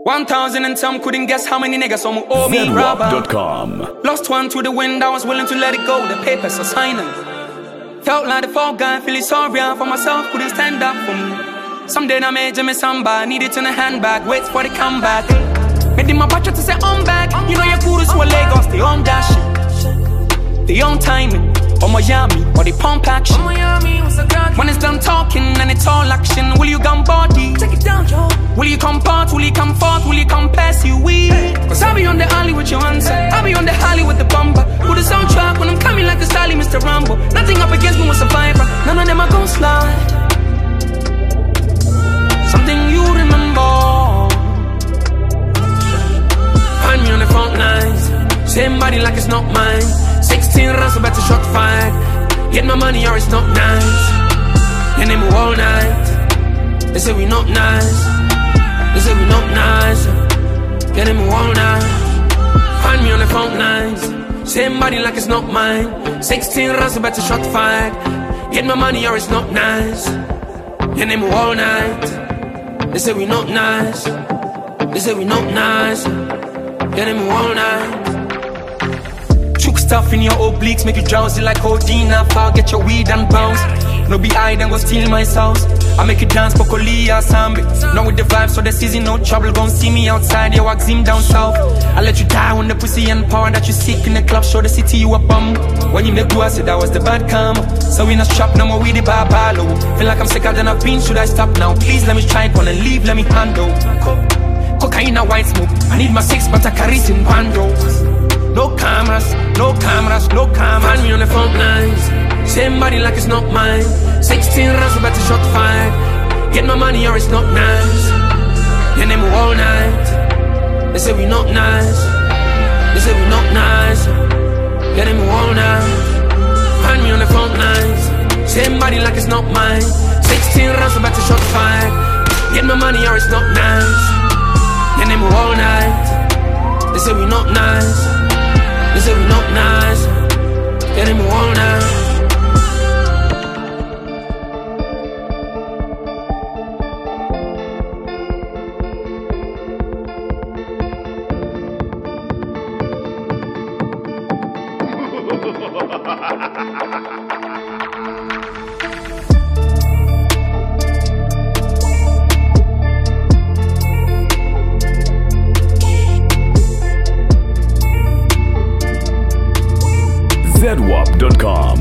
1,000 and some couldn't guess how many niggas some owe me rubber. Lost one to the wind, I was willing to let it go. The papers are signing. Felt like the fall guy, feeling sorry for myself, couldn't stand up for me. Someday I made me samba, needed to in a handbag, wait for the comeback. Made in my budget to say I'm back. You know you're good to a Lagos, they on that shit. They on timing, or Miami, or they pump action. When it's done talking and it's all action, will you gun body? Take it down, Joe. Will you come part, will you come forth, will you come pass you we? Cause I'll be on the alley with your answer, I'll be on the alley with the bumper. Put the soundtrack when I'm coming like a Sally, Mr. Rambo. Nothing up against me was survivor, none of them are gon' slide. Something you remember. Find me on the front lines, same body like it's not mine. 16 rounds about to shot fired. Get my money or it's not nice. And they move all night. They say we not nice. They say we not nice. Get them all night. Find me on the front lines, same body like it's not mine. 16 rounds about to shot fired. Get my money or it's not nice. And they move all night. They say we not nice. They say we not nice. Get them all night. Chook stuff in your obliques, make you drowsy like codeine. I'll get your weed and bounce. No be I then go steal my sauce. I make you dance, Pocolia, Sambi. Now with the vibes, so the season, no trouble. Gon' see me outside, you wax him down south. I let you die on the pussy and power that you seek in the club. Show the city you a bum. When you make do, I said that was the bad karma. So in a strap, no more with the babalo. Feel like I'm sicker than I've been, should I stop now? Please let me try it on and leave, let me handle. Cocaine, a white smoke. I need my six, but I carry in bandos. No cameras, no cameras, no cameras. Find me on the front lines, same body like it's not mine. 16 rounds about to shot fired. Get my money or it's not nice. And they move all night. They say we not nice. They say we not nice. Get them all night. Find me on the front lines, same body like it's not mine. 16 rounds about to shot fired. Get my money or it's not nice. And they move all night. They say we not nice. They say we not nice. Get him all night. ZWAP.com